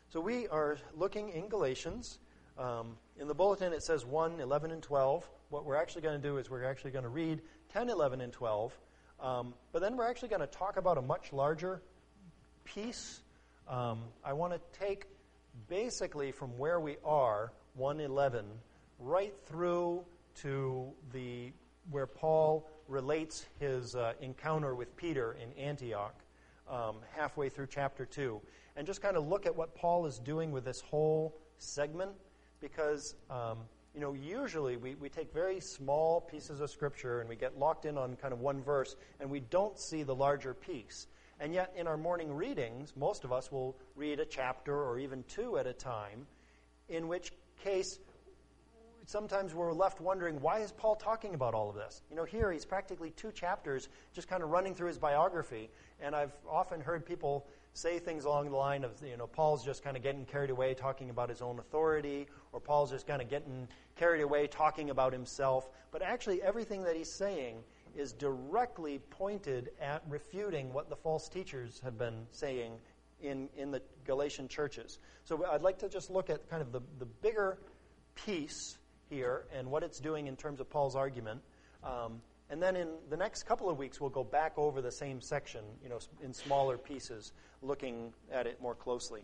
So we are looking in Galatians. In the bulletin it says 1, 11, and 12. What we're actually going to do is we're actually going to read 10, 11, and 12. But then we're actually going to talk about a much larger piece. I want to take basically from where we are, 1:11, right through to where Paul relates his encounter with Peter in Antioch, halfway through chapter 2. And just kind of look at what Paul is doing with this whole segment, because usually we take very small pieces of Scripture and we get locked in on kind of one verse, and we don't see the larger piece. And yet in our morning readings, most of us will read a chapter or even two at a time, in which case sometimes we're left wondering, why is Paul talking about all of this? Here he's practically 2 chapters just kind of running through his biography, and I've often heard people say things along the line of, Paul's just kind of getting carried away talking about his own authority, or Paul's just kind of getting carried away talking about himself. But actually everything that he's saying is directly pointed at refuting what the false teachers have been saying in the Galatian churches. So I'd like to just look at kind of the bigger piece here and what it's doing in terms of Paul's argument. And then in the next couple of weeks, we'll go back over the same section, in smaller pieces, looking at it more closely.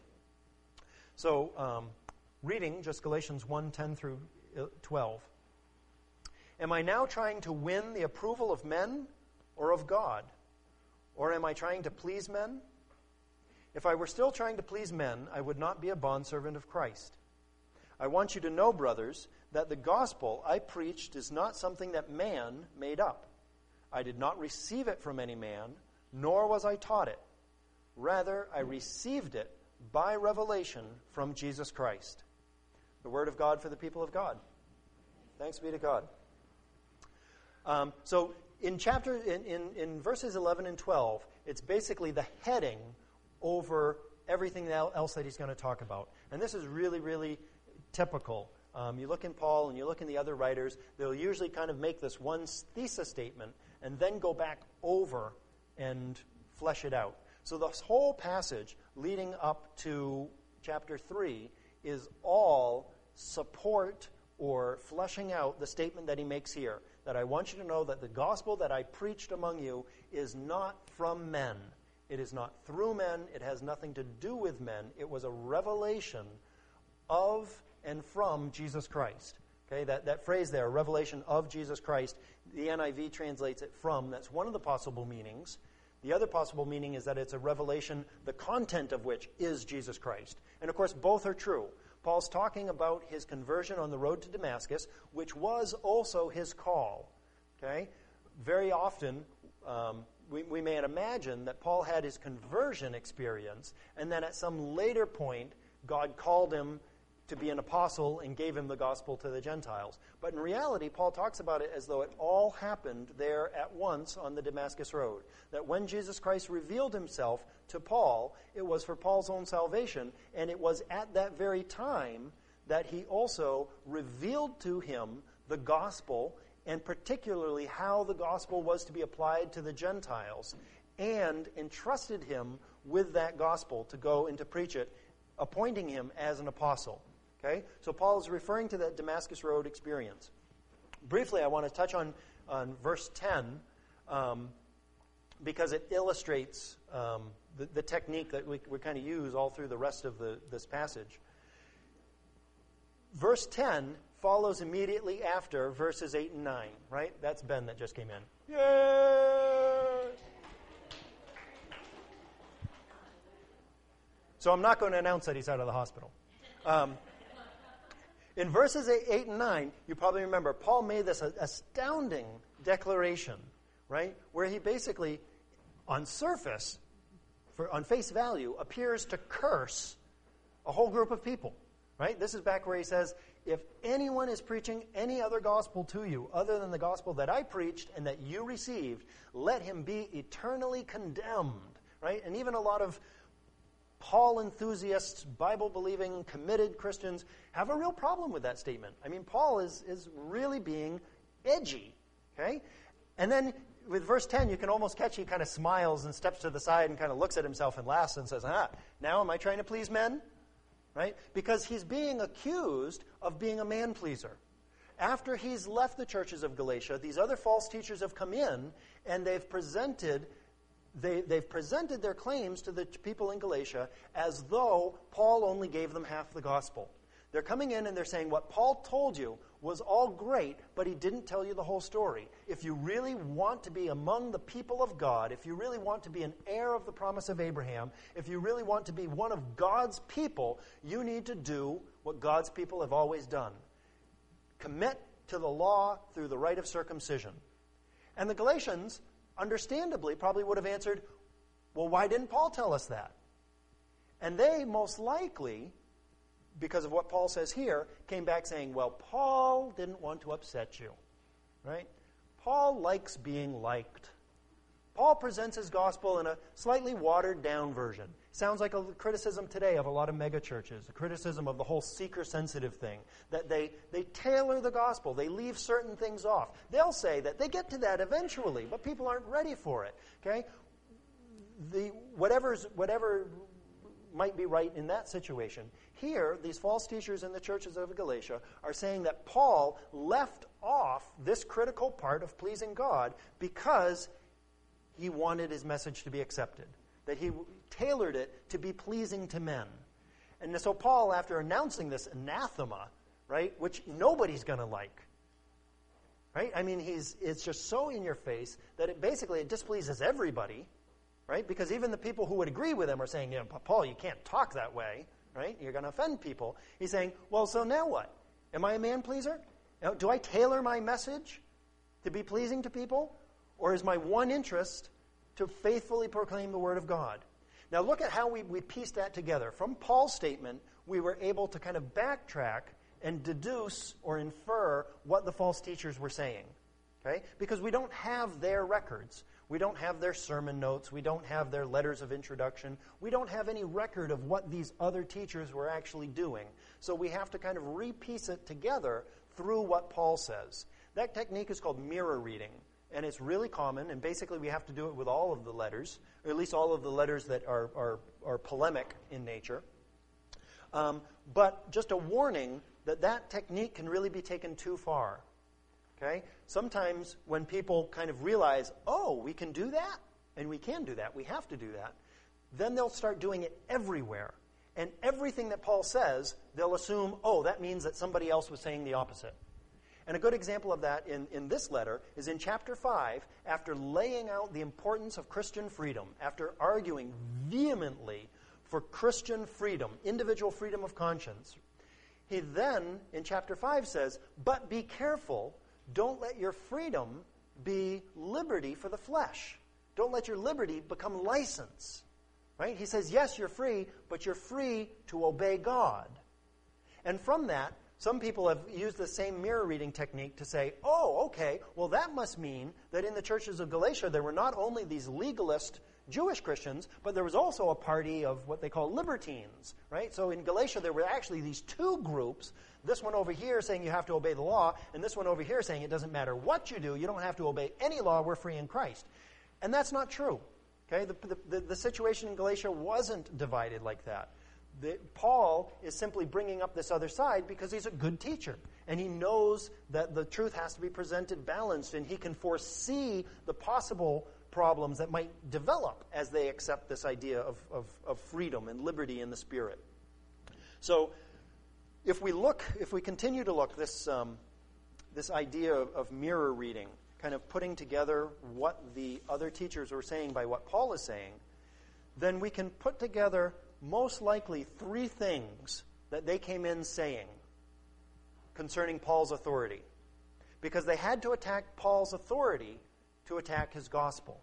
So, reading just Galatians 1, 10 through 12. Am I now trying to win the approval of men or of God? Or am I trying to please men? If I were still trying to please men, I would not be a bondservant of Christ. I want you to know, brothers, that the gospel I preached is not something that man made up. I did not receive it from any man, nor was I taught it. Rather, I received it by revelation from Jesus Christ. The word of God for the people of God. Thanks be to God. So in verses 11 and 12, it's basically the heading over everything else that he's going to talk about. And this is really, really typical. You look in Paul and you look in the other writers, they'll usually kind of make this one thesis statement and then go back over and flesh it out. So this whole passage leading up to chapter 3 is all support or fleshing out the statement that he makes here, that I want you to know that the gospel that I preached among you is not from men. It is not through men. It has nothing to do with men. It was a revelation of and from Jesus Christ. Okay, that phrase there, revelation of Jesus Christ, the NIV translates it from. That's one of the possible meanings. The other possible meaning is that it's a revelation, the content of which is Jesus Christ. And of course, both are true. Paul's talking about his conversion on the road to Damascus, which was also his call. Okay, very often we may imagine that Paul had his conversion experience, and then at some later point, God called him to be an apostle and gave him the gospel to the Gentiles. But in reality, Paul talks about it as though it all happened there at once on the Damascus Road. That when Jesus Christ revealed himself to Paul, it was for Paul's own salvation, and it was at that very time that he also revealed to him the gospel, and particularly how the gospel was to be applied to the Gentiles, and entrusted him with that gospel to go and to preach it, appointing him as an apostle. Okay? So Paul is referring to that Damascus Road experience. Briefly, I want to touch on verse 10 because it illustrates the technique that we kind of use all through the rest of this passage. Verse 10 follows immediately after verses 8 and 9, right? That's Ben that just came in. Yay! So I'm not going to announce that he's out of the hospital. In verses 8 and 9, you probably remember, Paul made this astounding declaration, right? Where he basically, on surface, on face value, appears to curse a whole group of people, right? This is back where he says, if anyone is preaching any other gospel to you other than the gospel that I preached and that you received, let him be eternally condemned, right? And even a lot of Paul enthusiasts, Bible-believing, committed Christians have a real problem with that statement. I mean, Paul is really being edgy, okay? And then with verse 10, you can almost catch he kind of smiles and steps to the side and kind of looks at himself and laughs and says, now am I trying to please men? right? Because he's being accused of being a man-pleaser. After he's left the churches of Galatia, these other false teachers have come in, and they've presented their claims to the people in Galatia as though Paul only gave them half the gospel. They're coming in and they're saying, what Paul told you was all great, but he didn't tell you the whole story. If you really want to be among the people of God, if you really want to be an heir of the promise of Abraham, if you really want to be one of God's people, you need to do what God's people have always done. Commit to the law through the rite of circumcision. And the Galatians, understandably, probably would have answered, well, why didn't Paul tell us that? And they most likely, because of what Paul says here, came back saying, well, Paul didn't want to upset you, right? Paul likes being liked. Paul presents his gospel in a slightly watered-down version. Sounds like a criticism today of a lot of megachurches, a criticism of the whole seeker-sensitive thing, that they tailor the gospel, they leave certain things off. They'll say that they get to that eventually, but people aren't ready for it, okay? Whatever might be right in that situation. Here, these false teachers in the churches of Galatia are saying that Paul left off this critical part of pleasing God because he wanted his message to be accepted, that he tailored it to be pleasing to men. And so Paul, after announcing this anathema, right, which nobody's going to like, right? I mean, it's just so in your face that it displeases everybody, right? Because even the people who would agree with him are saying, Paul, you can't talk that way, right? You're going to offend people. He's saying, well, so now what? Am I a man-pleaser? Do I tailor my message to be pleasing to people? Or is my one interest to faithfully proclaim the Word of God? Now look at how we pieced that together. From Paul's statement, we were able to kind of backtrack and deduce or infer what the false teachers were saying. Okay? Because we don't have their records. We don't have their sermon notes. We don't have their letters of introduction. We don't have any record of what these other teachers were actually doing. So we have to kind of repiece it together through what Paul says. That technique is called mirror reading. And it's really common, and basically we have to do it with all of the letters, or at least all of the letters that are polemic in nature. But just a warning that technique can really be taken too far. Okay? Sometimes when people kind of realize, oh, we can do that, and we can do that, we have to do that, then they'll start doing it everywhere. And everything that Paul says, they'll assume, oh, that means that somebody else was saying the opposite. And a good example of that in this letter is in chapter 5, after laying out the importance of Christian freedom, after arguing vehemently for Christian freedom, individual freedom of conscience, he then, in chapter 5, says, but be careful, don't let your freedom be liberty for the flesh. Don't let your liberty become license. Right? He says, yes, you're free, but you're free to obey God. And from that, some people have used the same mirror reading technique to say, oh, okay, well that must mean that in the churches of Galatia there were not only these legalist Jewish Christians, but there was also a party of what they call libertines, right? So in Galatia there were actually these two groups, this one over here saying you have to obey the law, and this one over here saying it doesn't matter what you do, you don't have to obey any law, we're free in Christ. And that's not true. Okay, the situation in Galatia wasn't divided like that. Paul is simply bringing up this other side because he's a good teacher. And he knows that the truth has to be presented balanced, and he can foresee the possible problems that might develop as they accept this idea of freedom and liberty in the Spirit. So if we continue to look, this idea of mirror reading, kind of putting together what the other teachers were saying by what Paul is saying, then we can put together most likely three things that they came in saying concerning Paul's authority. Because they had to attack Paul's authority to attack his gospel.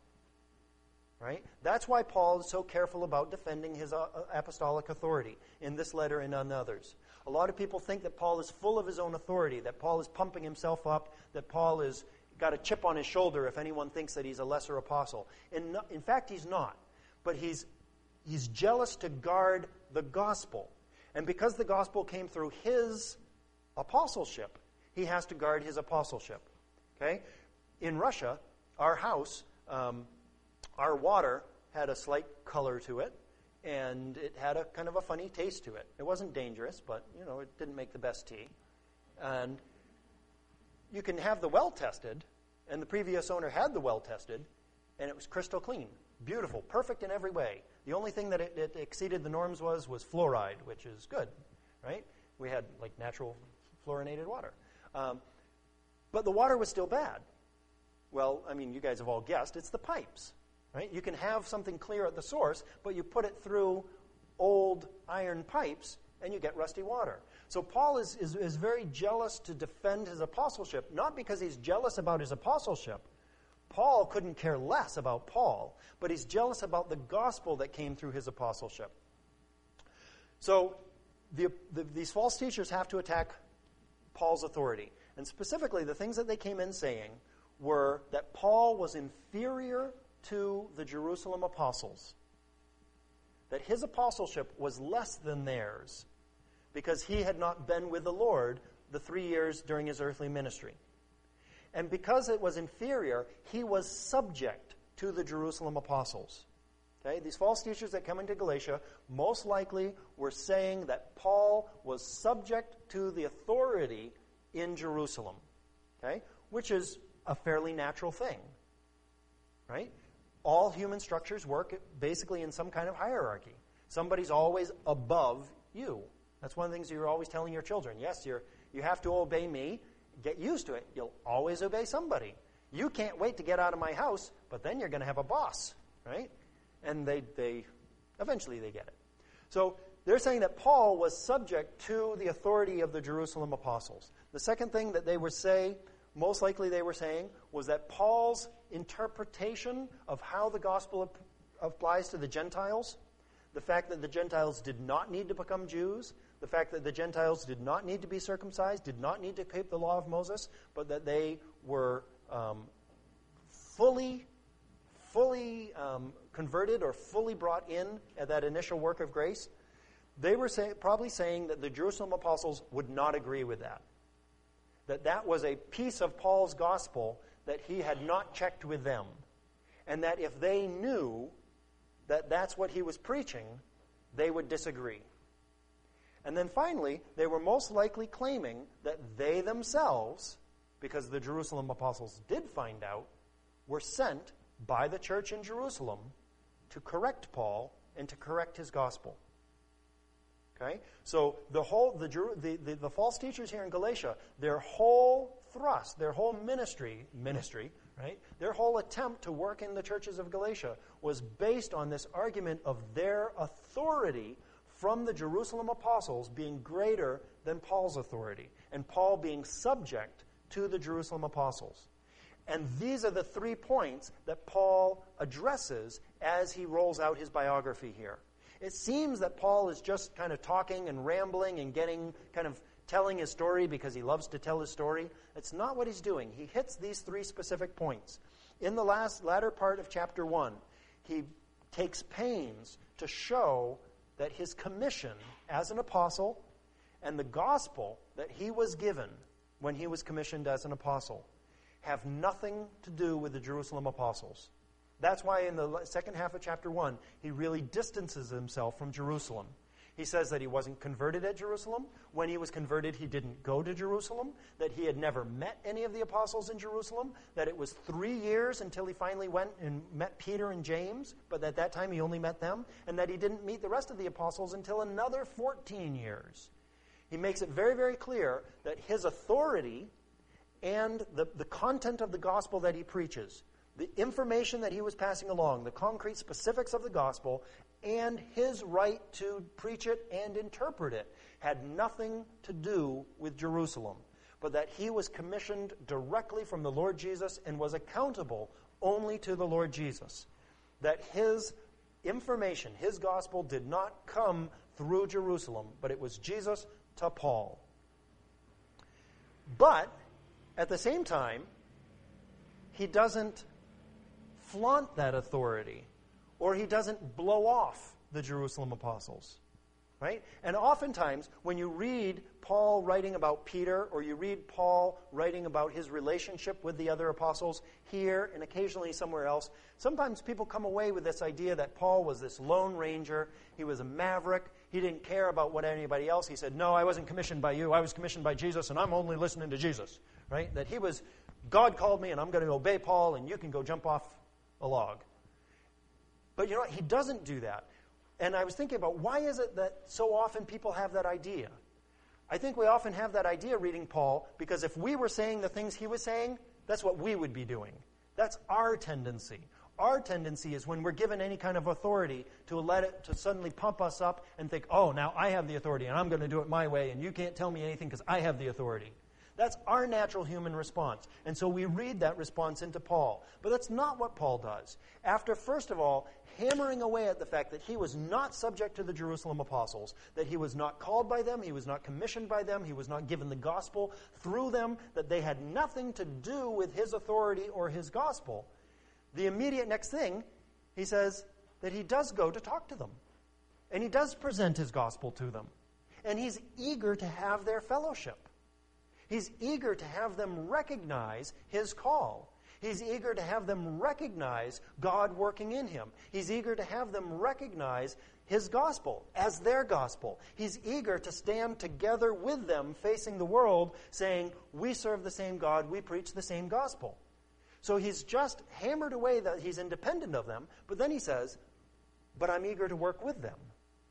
Right? That's why Paul is so careful about defending his apostolic authority in this letter and on others. A lot of people think that Paul is full of his own authority, that Paul is pumping himself up, that Paul has got a chip on his shoulder if anyone thinks that he's a lesser apostle. In fact, he's not. But he's jealous to guard the gospel. And because the gospel came through his apostleship, he has to guard his apostleship. Okay? In Russia, our house, our water had a slight color to it. and it had a kind of a funny taste to it. It wasn't dangerous, but, it didn't make the best tea. And you can have the well tested, and the previous owner had the well tested, and it was crystal clean, beautiful, perfect in every way. The only thing that it exceeded the norms was fluoride, which is good, right? We had natural fluorinated water. But the water was still bad. Well, you guys have all guessed, it's the pipes, right? You can have something clear at the source, but you put it through old iron pipes, and you get rusty water. So Paul is very jealous to defend his apostleship, not because he's jealous about his apostleship. Paul couldn't care less about Paul, but he's jealous about the gospel that came through his apostleship. So these false teachers have to attack Paul's authority. And specifically, the things that they came in saying were that Paul was inferior to the Jerusalem apostles, that his apostleship was less than theirs because he had not been with the Lord the 3 years during his earthly ministry. And because it was inferior, he was subject to the Jerusalem apostles. Okay? These false teachers that come into Galatia most likely were saying that Paul was subject to the authority in Jerusalem, okay? Which is a fairly natural thing, right? All human structures work basically in some kind of hierarchy. Somebody's always above you. That's one of the things you're always telling your children. Yes, you have to obey me. Get used to it. You'll always obey somebody. You can't wait to get out of my house, but then you're going to have a boss, right? And they eventually they get it. So they're saying that Paul was subject to the authority of the Jerusalem apostles. The second thing that they would say, most likely they were saying, was that Paul's interpretation of how the gospel applies to the Gentiles, the fact that the Gentiles did not need to become Jews, the fact that the Gentiles did not need to be circumcised, did not need to keep the law of Moses, but that they were fully converted or fully brought in at that initial work of grace. They were probably saying that the Jerusalem apostles would not agree with that. That was a piece of Paul's gospel that he had not checked with them. And that if they knew that that's what he was preaching, they would disagree. And then finally, they were most likely claiming that they themselves, because the Jerusalem apostles did find out, were sent by the church in Jerusalem to correct Paul and to correct his gospel. Okay? So the false teachers here in Galatia, their whole thrust, their whole ministry, right? Their whole attempt to work in the churches of Galatia was based on this argument of their authority from the Jerusalem apostles being greater than Paul's authority, and Paul being subject to the Jerusalem apostles. And these are the 3 points that Paul addresses as he rolls out his biography here. It seems that Paul is just kind of talking and rambling and telling his story because he loves to tell his story. It's not what he's doing. He hits these 3 specific points. In the latter part of chapter 1, he takes pains to show that his commission as an apostle and the gospel that he was given when he was commissioned as an apostle have nothing to do with the Jerusalem apostles. That's why in the second half of chapter 1, he really distances himself from Jerusalem. He says that he wasn't converted at Jerusalem. When he was converted, he didn't go to Jerusalem, that he had never met any of the apostles in Jerusalem, that it was 3 years until he finally went and met Peter and James, but at that time he only met them, and that he didn't meet the rest of the apostles until another 14 years. He makes it very, very clear that his authority and the content of the gospel that he preaches, the information that he was passing along, the concrete specifics of the gospel, and his right to preach it and interpret it had nothing to do with Jerusalem, but that he was commissioned directly from the Lord Jesus and was accountable only to the Lord Jesus. That his information, his gospel, did not come through Jerusalem, but it was Jesus to Paul. But at the same time, he doesn't flaunt that authority, or he doesn't blow off the Jerusalem apostles. Right? And oftentimes, when you read Paul writing about Peter, or you read Paul writing about his relationship with the other apostles here and occasionally somewhere else, sometimes people come away with this idea that Paul was this lone ranger, he was a maverick, he didn't care about what anybody else. He said, no, I wasn't commissioned by you, I was commissioned by Jesus, and I'm only listening to Jesus. Right? That he was, God called me, and I'm going to obey Paul, and you can go jump off a log. But you know what? He doesn't do that. And I was thinking about, why is it that so often people have that idea? I think we often have that idea reading Paul because if we were saying the things he was saying, that's what we would be doing. That's our tendency. Our tendency is when we're given any kind of authority to let it to suddenly pump us up and think, oh, now I have the authority and I'm going to do it my way and you can't tell me anything because I have the authority. That's our natural human response. And so we read that response into Paul. But that's not what Paul does. After, first of all, hammering away at the fact that he was not subject to the Jerusalem apostles, that he was not called by them, he was not commissioned by them, he was not given the gospel through them, that they had nothing to do with his authority or his gospel, the immediate next thing, he says that he does go to talk to them. And he does present his gospel to them. And he's eager to have their fellowship. He's eager to have them recognize his call. He's eager to have them recognize God working in him. He's eager to have them recognize his gospel as their gospel. He's eager to stand together with them facing the world saying, we serve the same God, we preach the same gospel. So he's just hammered away that he's independent of them, but then he says, but I'm eager to work with them.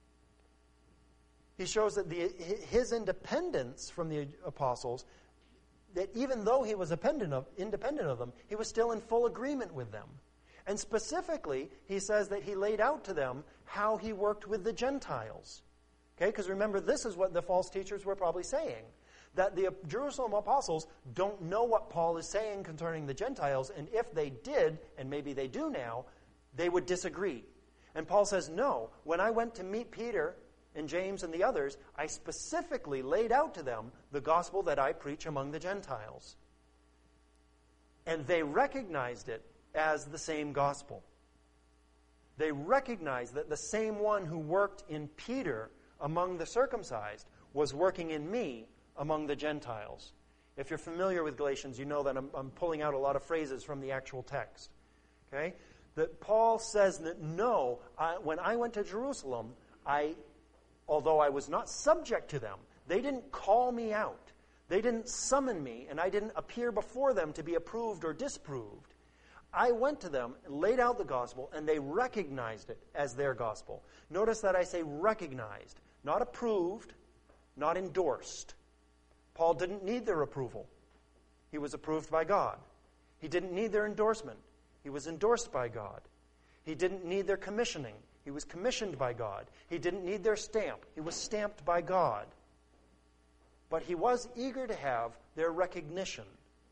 He shows that his independence from the apostles, that even though he was independent of them, he was still in full agreement with them. And specifically, he says that he laid out to them how he worked with the Gentiles. Okay, because remember, this is what the false teachers were probably saying. That the Jerusalem apostles don't know what Paul is saying concerning the Gentiles, and if they did, and maybe they do now, they would disagree. And Paul says, no, when I went to meet Peter and James and the others, I specifically laid out to them the gospel that I preach among the Gentiles. And they recognized it as the same gospel. They recognized that the same one who worked in Peter among the circumcised was working in me among the Gentiles. If you're familiar with Galatians, you know that I'm pulling out a lot of phrases from the actual text. Okay? That Paul says that no, when I went to Jerusalem, although I was not subject to them, they didn't call me out. They didn't summon me, and I didn't appear before them to be approved or disproved. I went to them, laid out the gospel, and they recognized it as their gospel. Notice that I say recognized, not approved, not endorsed. Paul didn't need their approval. He was approved by God. He didn't need their endorsement. He was endorsed by God. He didn't need their commissioning. He was commissioned by God. He didn't need their stamp. He was stamped by God. But he was eager to have their recognition.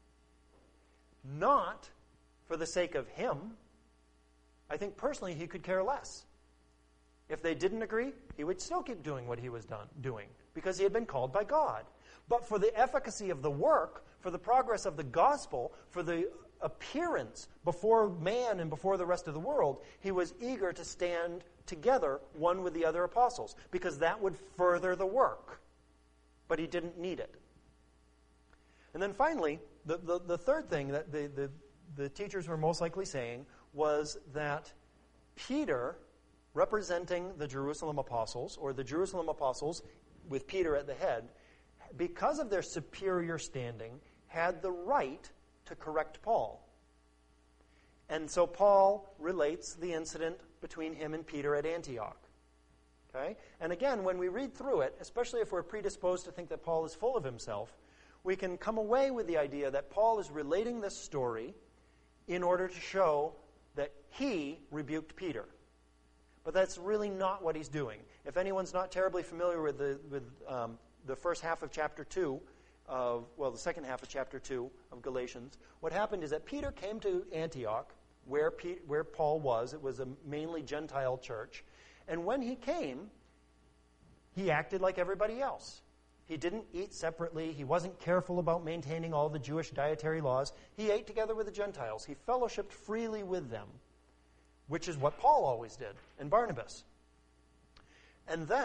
Not for the sake of him. I think personally he could care less. If they didn't agree, he would still keep doing what he was doing because he had been called by God. But for the efficacy of the work, for the progress of the gospel, for the appearance before man and before the rest of the world, he was eager to stand together, one with the other apostles, because that would further the work. But he didn't need it. And then finally, the third thing that the teachers were most likely saying was that Peter, representing the Jerusalem apostles, or the Jerusalem apostles with Peter at the head, because of their superior standing, had the right to correct Paul. And so Paul relates the incident between him and Peter at Antioch. Okay? And again, when we read through it, especially if we're predisposed to think that Paul is full of himself, we can come away with the idea that Paul is relating this story in order to show that he rebuked Peter. But that's really not what he's doing. If anyone's not terribly familiar with the first half of chapter 2, the second half of chapter 2 of Galatians, what happened is that Peter came to Antioch, where Paul was. It was a mainly Gentile church. And when he came, he acted like everybody else. He didn't eat separately. He wasn't careful about maintaining all the Jewish dietary laws. He ate together with the Gentiles. He fellowshiped freely with them, which is what Paul always did, and Barnabas. And then,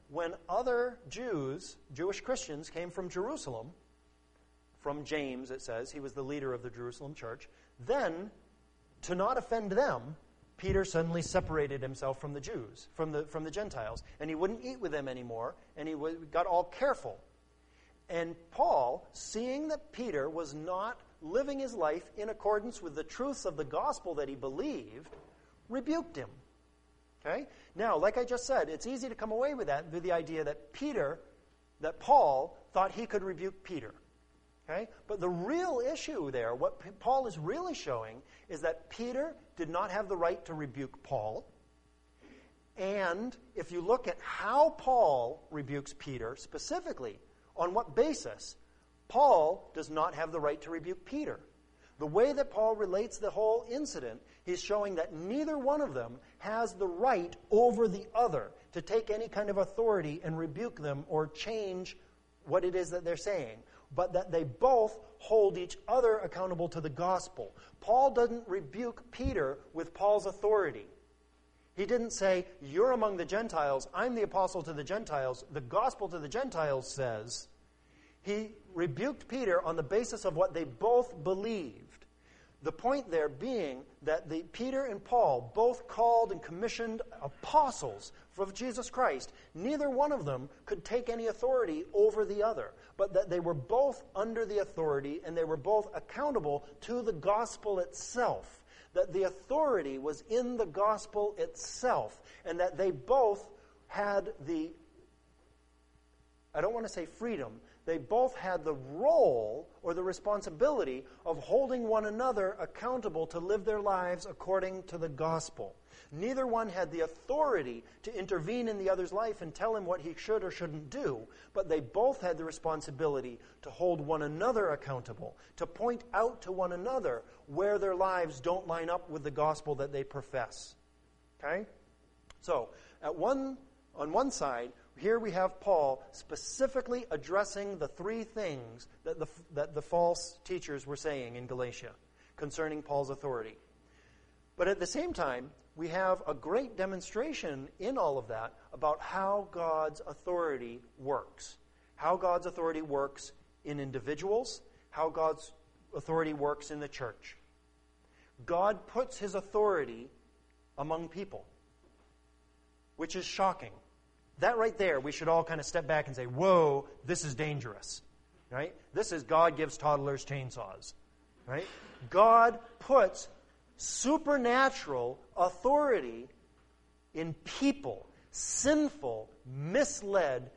when other Jews, Jewish Christians, came from Jerusalem, from James, it says, he was the leader of the Jerusalem church, then, to not offend them, Peter suddenly separated himself from the Jews, from the Gentiles, and he wouldn't eat with them anymore, and he got all careful. And Paul, seeing that Peter was not living his life in accordance with the truths of the gospel that he believed, rebuked him. Okay? Now, like I just said, it's easy to come away with that, with the idea that Paul thought he could rebuke Peter. Okay? But the real issue there, what Paul is really showing, is that Peter did not have the right to rebuke Paul. And if you look at how Paul rebukes Peter specifically, on what basis, Paul does not have the right to rebuke Peter. The way that Paul relates the whole incident, he's showing that neither one of them has the right over the other to take any kind of authority and rebuke them or change what it is that they're saying, but that they both hold each other accountable to the gospel. Paul doesn't rebuke Peter with Paul's authority. He didn't say, you're among the Gentiles, I'm the apostle to the Gentiles, the gospel to the Gentiles says. He rebuked Peter on the basis of what they both believed. The point there being that Peter and Paul both called and commissioned apostles of Jesus Christ. Neither one of them could take any authority over the other, but that they were both under the authority and they were both accountable to the gospel itself. That the authority was in the gospel itself, and that they both had the, I don't want to say freedom, they both had the role or the responsibility of holding one another accountable to live their lives according to the gospel. Neither one had the authority to intervene in the other's life and tell him what he should or shouldn't do, but they both had the responsibility to hold one another accountable, to point out to one another where their lives don't line up with the gospel that they profess. Okay? So, on one side, here we have Paul specifically addressing the three things that the false teachers were saying in Galatia concerning Paul's authority. But at the same time, we have a great demonstration in all of that about how God's authority works. How God's authority works in individuals, how God's authority works in the church. God puts his authority among people, which is shocking. That right there, we should all kind of step back and say, whoa, this is dangerous. Right? This is God gives toddlers chainsaws. Right? God puts supernatural authority in people, sinful, misled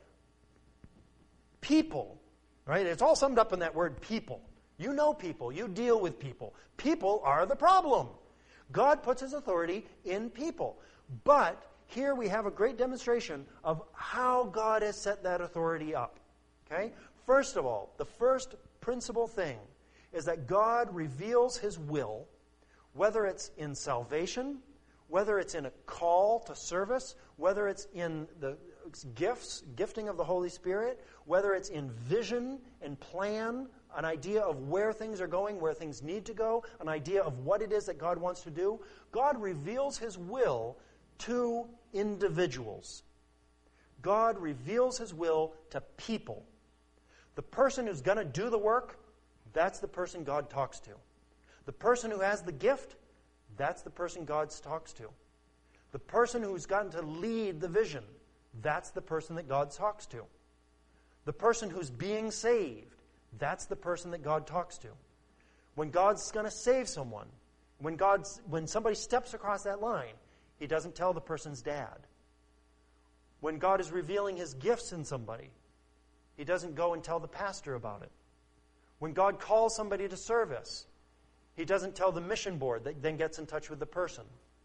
people. Right? It's all summed up in that word people. You know people. You deal with people. People are the problem. God puts his authority in people. But here we have a great demonstration of how God has set that authority up. Okay? First of all, the first principal thing is that God reveals his will, whether it's in salvation, whether it's in a call to service, whether it's in the gifting of the Holy Spirit, whether it's in vision and plan, an idea of where things are going, where things need to go, an idea of what it is that God wants to do. God reveals his will to individuals. God reveals his will to people. The person who's going to do the work, that's the person God talks to. The person who has the gift, that's the person God talks to. The person who's gotten to lead the vision, that's the person that God talks to. The person who's being saved, that's the person that God talks to. When God's going to save someone, when somebody steps across that line, he doesn't tell the person's dad. When God is revealing his gifts in somebody, he doesn't go and tell the pastor about it. When God calls somebody to service, he doesn't tell the mission board that then gets in touch with the person.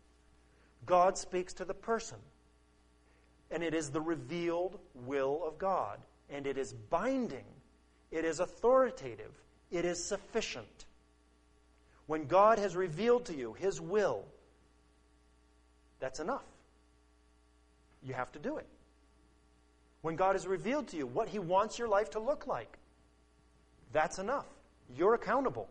God speaks to the person. And it is the revealed will of God. And it is binding. It is authoritative. It is sufficient. When God has revealed to you his will, that's enough. You have to do it. When God has revealed to you what he wants your life to look like, that's enough. You're accountable.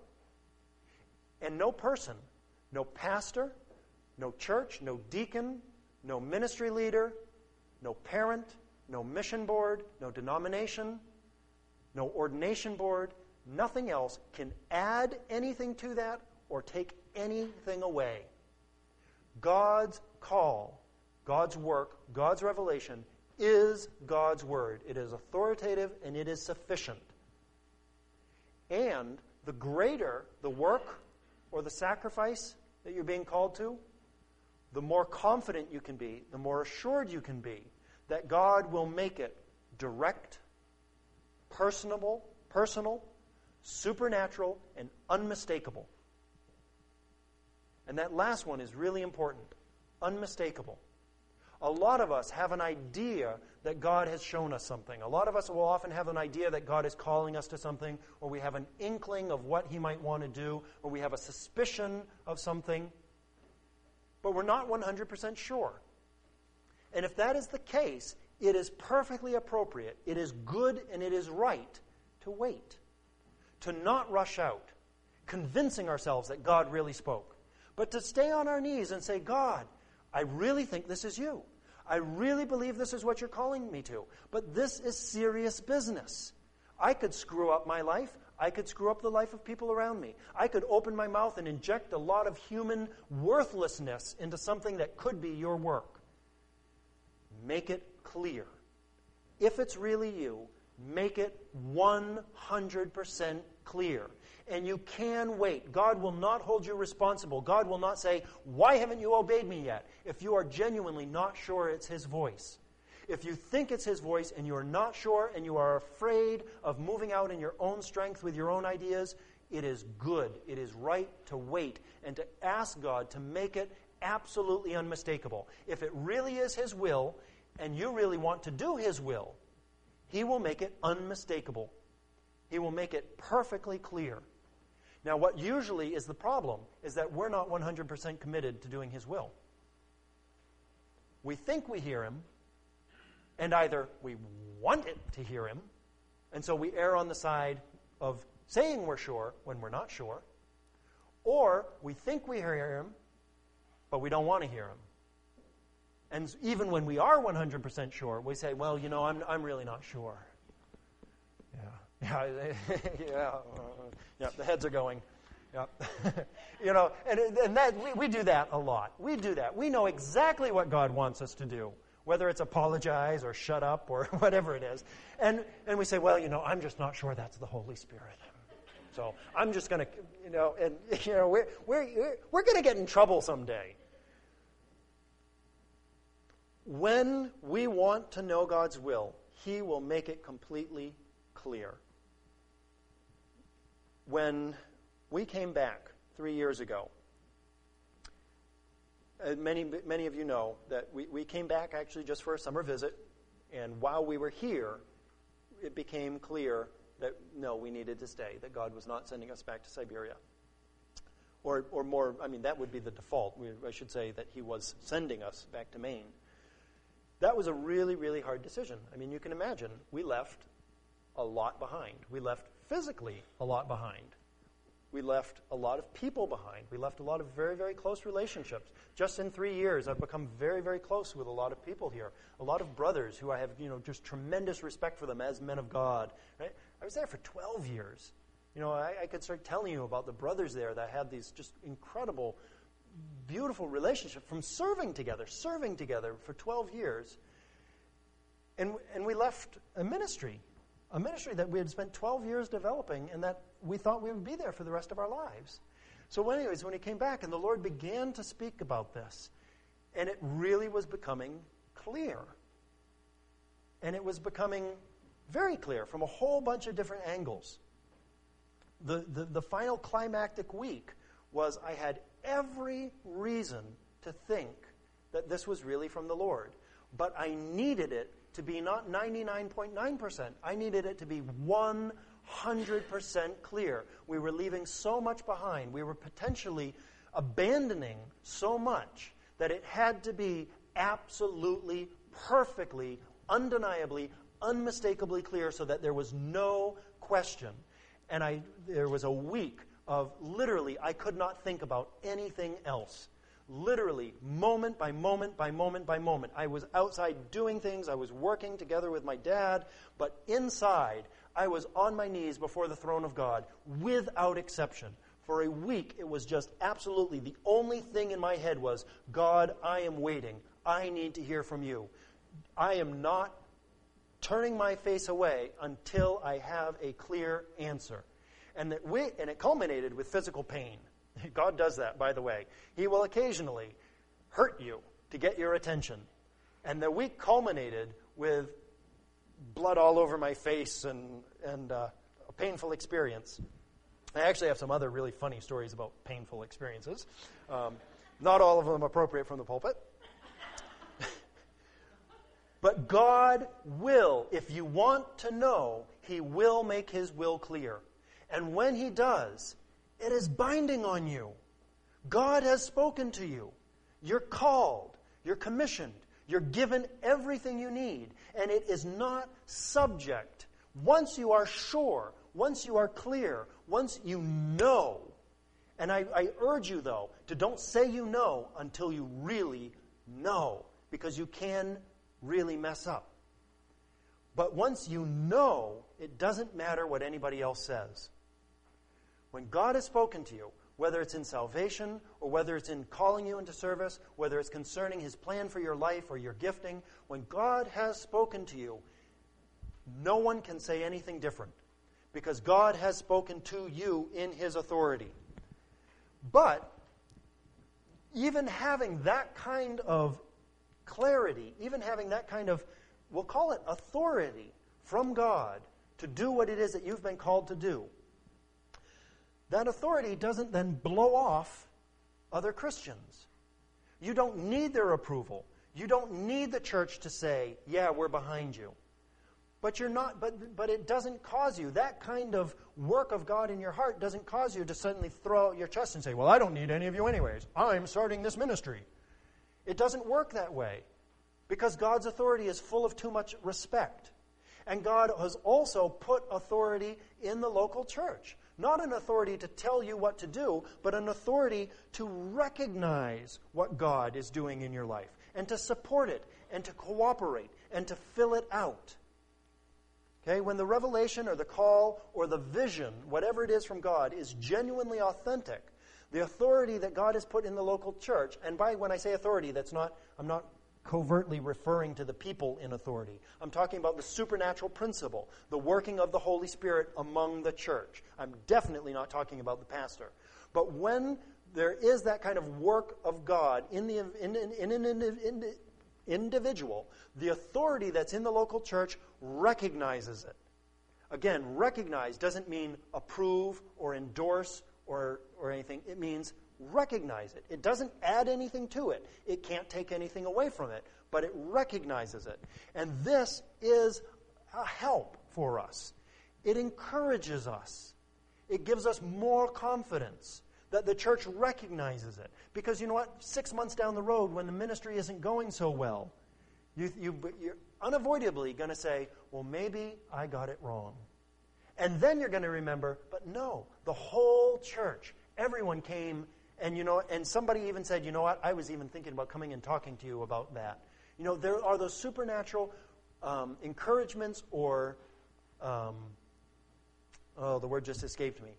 And no person, no pastor, no church, no deacon, no ministry leader, no parent, no mission board, no denomination, no ordination board, nothing else can add anything to that or take anything away. God's call, God's work, God's revelation is God's word. It is authoritative and it is sufficient. And the greater the work or the sacrifice that you're being called to, the more confident you can be, the more assured you can be that God will make it direct, personal, supernatural, and unmistakable. And that last one is really important. Unmistakable. A lot of us have an idea that God has shown us something. A lot of us will often have an idea that God is calling us to something, or we have an inkling of what He might want to do, or we have a suspicion of something, but we're not 100% sure. And if that is the case, it is perfectly appropriate, it is good, and it is right to wait. To not rush out, convincing ourselves that God really spoke, but to stay on our knees and say, God, I really think this is you. I really believe this is what you're calling me to. But this is serious business. I could screw up my life. I could screw up the life of people around me. I could open my mouth and inject a lot of human worthlessness into something that could be your work. Make it clear. If it's really you, make it 100% clear. And you can wait. God will not hold you responsible. God will not say, why haven't you obeyed me yet? If you are genuinely not sure it's His voice. If you think it's His voice and you are not sure and you are afraid of moving out in your own strength with your own ideas, it is good. It is right to wait and to ask God to make it absolutely unmistakable. If it really is His will and you really want to do His will, He will make it unmistakable. He will make it perfectly clear. Now, what usually is the problem is that we're not 100% committed to doing His will. We think we hear Him, and either we want it to hear Him, and so we err on the side of saying we're sure when we're not sure, or we think we hear Him, but we don't want to hear Him. And even when we are 100% sure, we say, well, I'm really not sure. Yeah, the heads are going. Yeah. And that we do that a lot. We do that. We know exactly what God wants us to do, whether it's apologize or shut up or whatever it is. And we say, well, I'm just not sure that's the Holy Spirit. So I'm just going to, we're going to get in trouble someday. When we want to know God's will, He will make it completely clear. When we came back 3 years ago, many of you know that we came back actually just for a summer visit, and while we were here, it became clear that, no, we needed to stay, that God was not sending us back to Siberia. Or more, that would be the default. I should say that He was sending us back to Maine. That was a really, really hard decision. You can imagine, we left a lot behind. We left physically a lot behind. We left a lot of people behind. We left a lot of very, very close relationships. Just in 3 years, I've become very, very close with a lot of people here. A lot of brothers who I have, just tremendous respect for them as men of God. Right? I was there for 12 years. I could start telling you about the brothers there that had these just incredible, beautiful relationships from serving together for 12 years. And we left a ministry that we had spent 12 years developing and that we thought we would be there for the rest of our lives. So anyways, when He came back and the Lord began to speak about this, and it really was becoming clear. And it was becoming very clear from a whole bunch of different angles. The final climactic week was I had every reason to think that this was really from the Lord. But I needed it to be not 99.9%. I needed it to be 100% clear. We were leaving so much behind. We were potentially abandoning so much that it had to be absolutely, perfectly, undeniably, unmistakably clear so that there was no question. And there was a week of literally, I could not think about anything else. Literally, moment by moment by moment by moment. I was outside doing things. I was working together with my dad. But inside, I was on my knees before the throne of God without exception. For a week, it was just absolutely the only thing in my head was, God, I am waiting. I need to hear from you. I am not turning my face away until I have a clear answer. And it culminated with physical pain. God does that, by the way. He will occasionally hurt you to get your attention. And the week culminated with blood all over my face and a painful experience. I actually have some other really funny stories about painful experiences. Not all of them appropriate from the pulpit. But God will, if you want to know, He will make His will clear. And when He does, it is binding on you. God has spoken to you. You're called. You're commissioned. You're given everything you need. And it is not subject. Once you are sure, once you are clear, once you know, and I urge you, though, to don't say you know until you really know, because you can really mess up. But once you know, it doesn't matter what anybody else says. When God has spoken to you, whether it's in salvation or whether it's in calling you into service, whether it's concerning His plan for your life or your gifting, when God has spoken to you, no one can say anything different because God has spoken to you in His authority. But even having that kind of clarity, even having that kind of, we'll call it authority from God to do what it is that you've been called to do, that authority doesn't then blow off other Christians. You don't need their approval. You don't need the church to say, yeah, we're behind you. But you're not. But it doesn't cause you, that kind of work of God in your heart doesn't cause you to suddenly throw out your chest and say, well, I don't need any of you anyways. I'm starting this ministry. It doesn't work that way because God's authority is full of too much respect. And God has also put authority in the local church. Not an authority to tell you what to do, but an authority to recognize what God is doing in your life and to support it and to cooperate and to fill it out. Okay, when the revelation or the call or the vision, whatever it is from God, is genuinely authentic, the authority that God has put in the local church, and when I say authority, I'm not covertly referring to the people in authority. I'm talking about the supernatural principle, the working of the Holy Spirit among the church. I'm definitely not talking about the pastor. But when there is that kind of work of God in an individual, the authority that's in the local church recognizes it. Again, recognize doesn't mean approve or endorse or anything. It means recognize it. It doesn't add anything to it. It can't take anything away from it, but it recognizes it. And this is a help for us. It encourages us. It gives us more confidence that the church recognizes it. Because you know what? 6 months down the road, when the ministry isn't going so well, you're unavoidably going to say, well, maybe I got it wrong. And then you're going to remember, but no, the whole church, everyone came, and somebody even said, you know what, I was even thinking about coming and talking to you about that. You know, there are those supernatural encouragements or, the word just escaped me,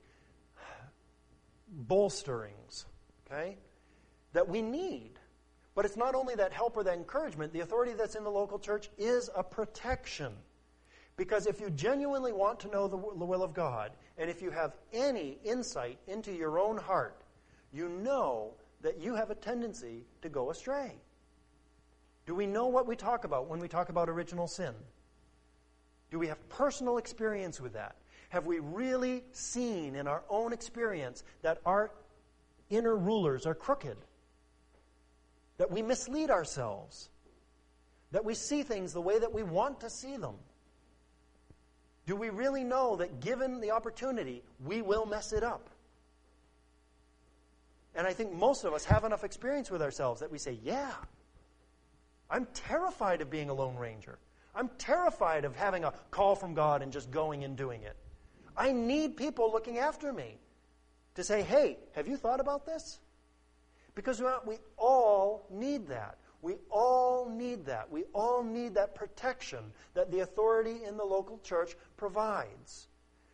bolsterings, okay, that we need. But it's not only that help or that encouragement. The authority that's in the local church is a protection. Because if you genuinely want to know the will of God, and if you have any insight into your own heart, you know that you have a tendency to go astray. Do we know what we talk about when we talk about original sin? Do we have personal experience with that? Have we really seen in our own experience that our inner rulers are crooked? That we mislead ourselves? That we see things the way that we want to see them? Do we really know that given the opportunity, we will mess it up? And I think most of us have enough experience with ourselves that we say, yeah, I'm terrified of being a Lone Ranger. I'm terrified of having a call from God and just going and doing it. I need people looking after me to say, hey, have you thought about this? Because we all need that. We all need that. We all need that protection that the authority in the local church provides.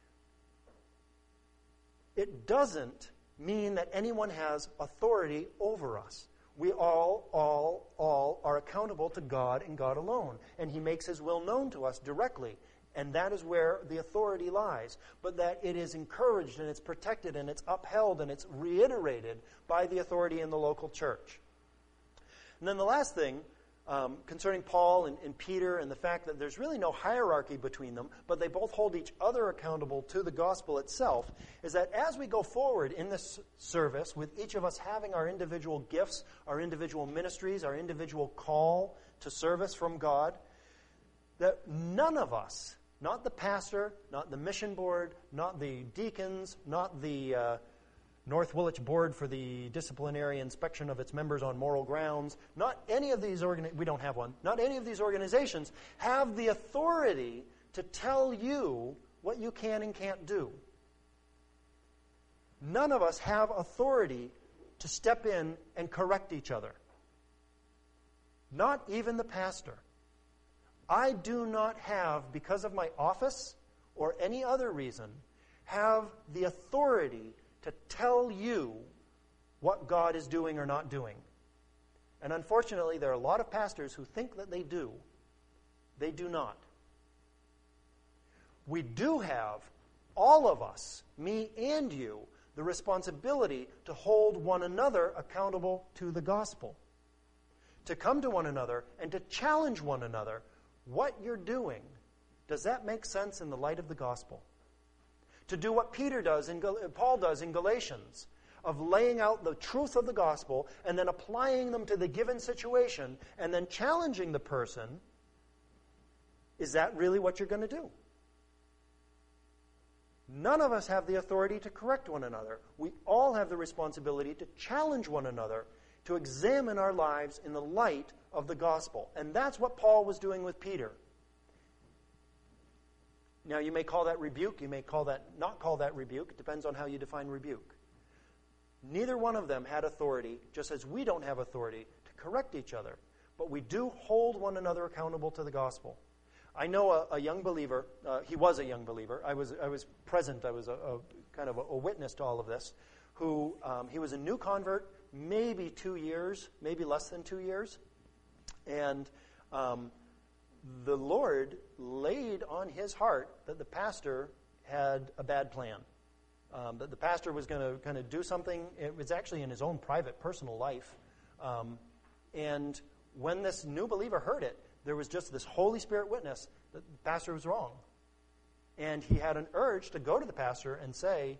It doesn't mean that anyone has authority over us. We all are accountable to God and God alone. And He makes His will known to us directly. And that is where the authority lies. But that it is encouraged and it's protected and it's upheld and it's reiterated by the authority in the local church. And then the last thing, concerning Paul and Peter and the fact that there's really no hierarchy between them, but they both hold each other accountable to the gospel itself, is that as we go forward in this service, with each of us having our individual gifts, our individual ministries, our individual call to service from God, that none of us, not the pastor, not the mission board, not the deacons, not the North Woolwich Board for the disciplinary inspection of its members on moral grounds, not any of these we don't have one, not any of these organizations have the authority to tell you what you can and can't do. None of us have authority to step in and correct each other. Not even the pastor. I do not have, because of my office or any other reason, have the authority to tell you what God is doing or not doing. And unfortunately, there are a lot of pastors who think that they do. They do not. We do have, all of us, me and you, the responsibility to hold one another accountable to the gospel. To come to one another and to challenge one another. What you're doing, does that make sense in the light of the gospel? To do what Paul does in Galatians, of laying out the truth of the gospel and then applying them to the given situation and then challenging the person, is that really what you're going to do? None of us have the authority to correct one another. We all have the responsibility to challenge one another, to examine our lives in the light of the gospel. And that's what Paul was doing with Peter. Now, you may call that rebuke. You may not call that rebuke. It depends on how you define rebuke. Neither one of them had authority, just as we don't have authority to correct each other. But we do hold one another accountable to the gospel. I know a young believer. He was a young believer. I was present. I was a kind of a witness to all of this. Who he was a new convert, maybe 2 years, maybe less than 2 years, and the Lord laid on his heart that the pastor had a bad plan. That the pastor was going to kind of do something. It was actually in his own private, personal life. And when this new believer heard it, there was just this Holy Spirit witness that the pastor was wrong. And he had an urge to go to the pastor and say,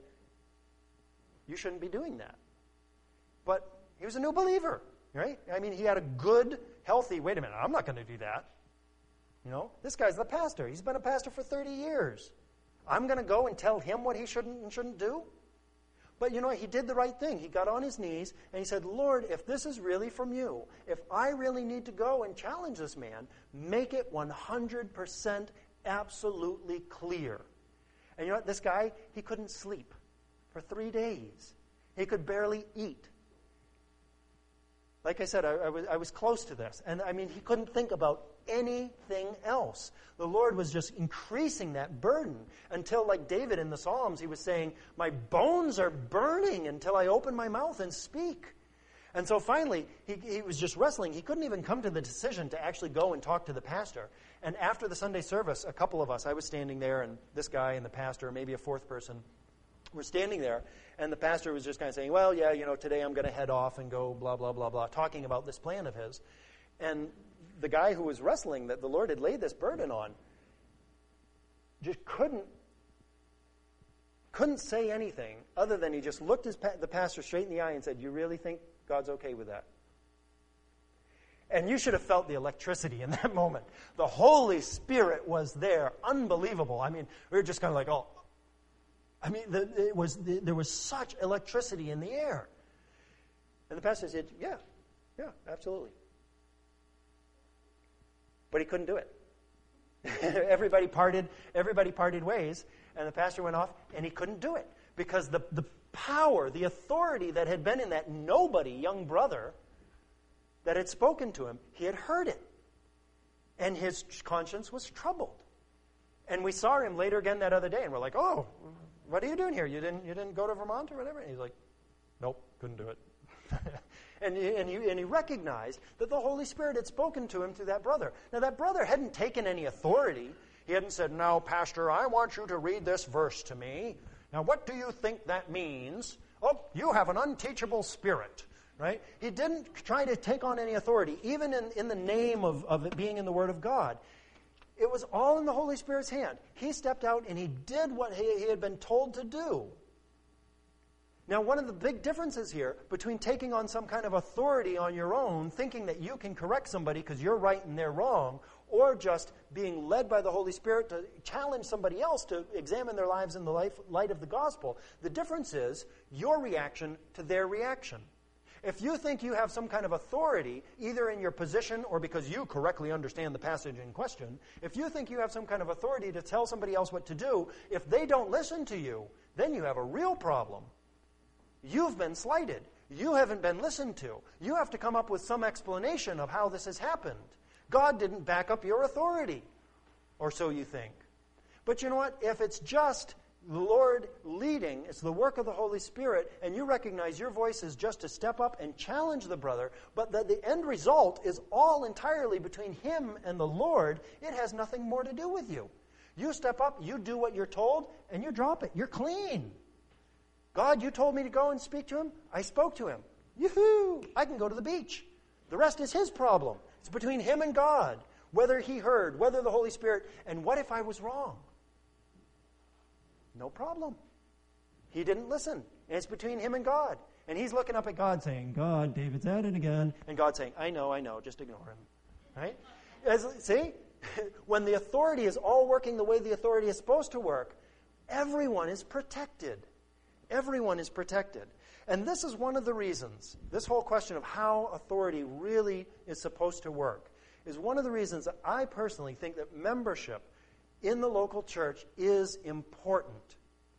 you shouldn't be doing that. But he was a new believer, right? I mean, he had a good, healthy, wait a minute, I'm not going to do that. You know, this guy's the pastor. He's been a pastor for 30 years. I'm going to go and tell him what he shouldn't and shouldn't do? But you know what? He did the right thing. He got on his knees and he said, Lord, if this is really from you, if I really need to go and challenge this man, make it 100% absolutely clear. And you know what? This guy, he couldn't sleep for 3 days. He could barely eat. Like I said, I was close to this. And I mean, he couldn't think about anything else. The Lord was just increasing that burden until, like David in the Psalms, he was saying, my bones are burning until I open my mouth and speak. And so finally, he was just wrestling. He couldn't even come to the decision to actually go and talk to the pastor. And after the Sunday service, a couple of us, I was standing there, and this guy and the pastor, maybe a fourth person, were standing there, and the pastor was just kind of saying, well, yeah, you know, today I'm going to head off and go blah, blah, blah, blah, talking about this plan of his. And the guy who was wrestling, that the Lord had laid this burden on, just couldn't say anything other than he just looked the pastor straight in the eye and said, you really think God's okay with that? And you should have felt the electricity in that moment. The Holy Spirit was there. Unbelievable. I mean, we were just kind of like, oh. I mean, there was such electricity in the air. And the pastor said, yeah, absolutely. But he couldn't do it. Everybody parted ways, and the pastor went off, and he couldn't do it. Because the power, the authority that had been in that nobody young brother that had spoken to him, he had heard it. And his conscience was troubled. And we saw him later again that other day, and we're like, oh, what are you doing here? You didn't go to Vermont or whatever? And he's like, nope, couldn't do it. and he recognized that the Holy Spirit had spoken to him through that brother. Now, that brother hadn't taken any authority. He hadn't said, now, Pastor, I want you to read this verse to me. Now, what do you think that means? Oh, you have an unteachable spirit, right? He didn't try to take on any authority, even in the name of it being in the Word of God. It was all in the Holy Spirit's hand. He stepped out and he did what he had been told to do. Now, one of the big differences here between taking on some kind of authority on your own, thinking that you can correct somebody because you're right and they're wrong, or just being led by the Holy Spirit to challenge somebody else to examine their lives in the light of the gospel, the difference is your reaction to their reaction. If you think you have some kind of authority, either in your position or because you correctly understand the passage in question, if you think you have some kind of authority to tell somebody else what to do, if they don't listen to you, then you have a real problem. You've been slighted. You haven't been listened to. You have to come up with some explanation of how this has happened. God didn't back up your authority, or so you think. But you know what? If it's just the Lord leading, it's the work of the Holy Spirit, and you recognize your voice is just to step up and challenge the brother, but that the end result is all entirely between him and the Lord, it has nothing more to do with you. You step up, you do what you're told, and you drop it. You're clean. God, you told me to go and speak to him. I spoke to him. Yoo-hoo! I can go to the beach. The rest is his problem. It's between him and God, whether he heard, whether the Holy Spirit, and what if I was wrong? No problem. He didn't listen. And it's between him and God. And he's looking up at God saying, God, David's at it again. And God saying, I know, just ignore him. Right? See? When the authority is all working the way the authority is supposed to work, everyone is protected. Everyone is protected. And this is one of the reasons, this whole question of how authority really is supposed to work, is one of the reasons that I personally think that membership in the local church is important.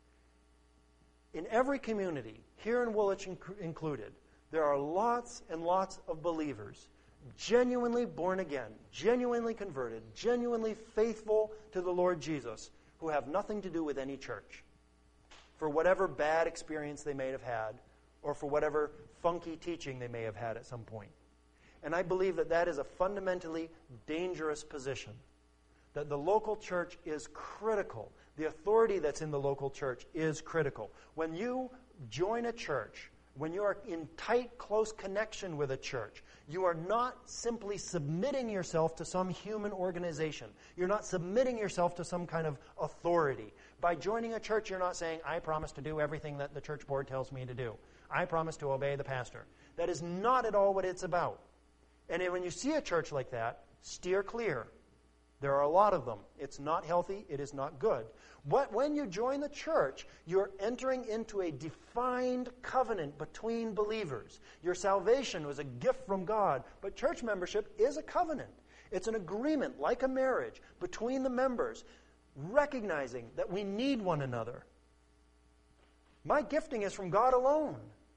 In every community, here in Woolwich included, there are lots and lots of believers, genuinely born again, genuinely converted, genuinely faithful to the Lord Jesus, who have nothing to do with any church, for whatever bad experience they may have had, or for whatever funky teaching they may have had at some point. And I believe that that is a fundamentally dangerous position. That the local church is critical. The authority that's in the local church is critical. When you join a church, when you are in tight, close connection with a church, you are not simply submitting yourself to some human organization. You're not submitting yourself to some kind of authority. By joining a church, you're not saying, I promise to do everything that the church board tells me to do. I promise to obey the pastor. That is not at all what it's about. And when you see a church like that, steer clear. There are a lot of them. It's not healthy. It is not good. When you join the church, you're entering into a defined covenant between believers. Your salvation was a gift from God, but church membership is a covenant. It's an agreement, like a marriage, between the members, recognizing that we need one another. My gifting is from God alone.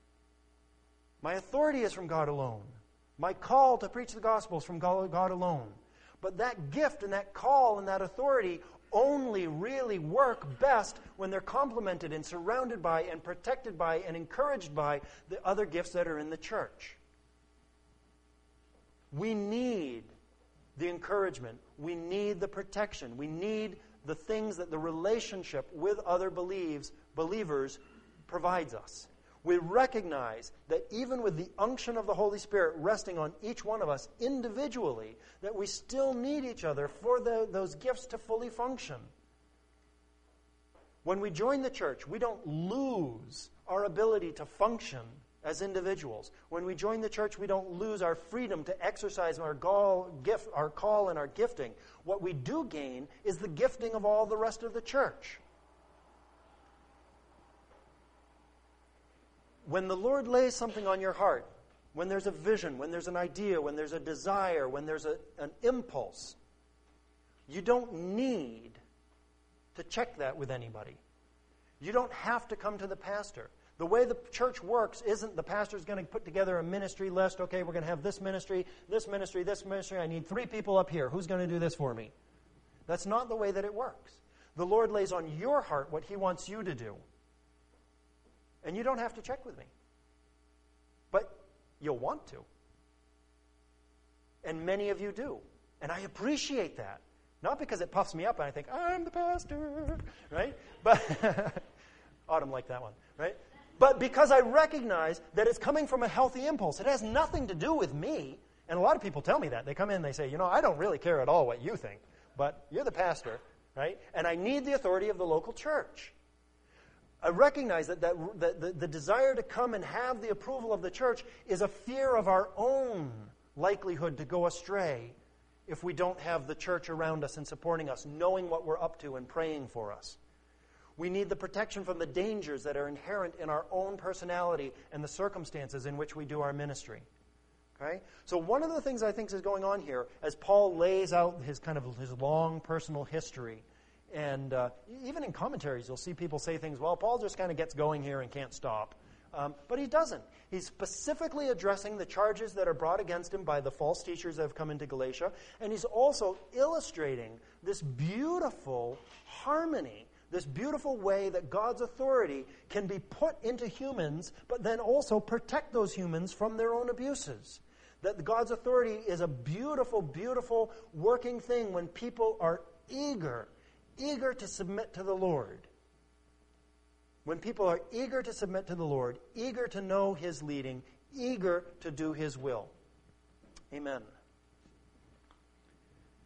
My authority is from God alone. My call to preach the gospel is from God alone. But that gift and that call and that authority only really work best when they're complemented and surrounded by and protected by and encouraged by the other gifts that are in the church. We need the encouragement. We need the protection. We need the things that the relationship with other believers provides us. We recognize that even with the unction of the Holy Spirit resting on each one of us individually, that we still need each other for those gifts to fully function. When we join the church, we don't lose our ability to function as individuals. When we join the church, we don't lose our freedom to exercise our call and our gifting. What we do gain is the gifting of all the rest of the church. When the Lord lays something on your heart, when there's a vision, when there's an idea, when there's a desire, when there's an impulse, you don't need to check that with anybody. You don't have to come to the pastor. The way the church works isn't the pastor's going to put together a ministry list. Okay, we're going to have this ministry, this ministry, this ministry. I need 3 people up here. Who's going to do this for me? That's not the way that it works. The Lord lays on your heart what He wants you to do. And you don't have to check with me. But you'll want to. And many of you do. And I appreciate that. Not because it puffs me up and I think, I'm the pastor, right? But Autumn liked that one, right? But because I recognize that it's coming from a healthy impulse. It has nothing to do with me. And a lot of people tell me that. They come in and they say, I don't really care at all what you think, but you're the pastor, right? And I need the authority of the local church. I recognize that the desire to come and have the approval of the church is a fear of our own likelihood to go astray if we don't have the church around us and supporting us, knowing what we're up to and praying for us. We need the protection from the dangers that are inherent in our own personality and the circumstances in which we do our ministry. Okay? So one of the things I think is going on here, as Paul lays out his long personal history, and even in commentaries you'll see people say things, well, Paul just kind of gets going here and can't stop. But he doesn't. He's specifically addressing the charges that are brought against him by the false teachers that have come into Galatia, and he's also illustrating this beautiful harmony, this beautiful way that God's authority can be put into humans, but then also protect those humans from their own abuses. That God's authority is a beautiful, beautiful working thing when people are eager to submit to the Lord. When people are eager to submit to the Lord, eager to know His leading, eager to do His will. Amen.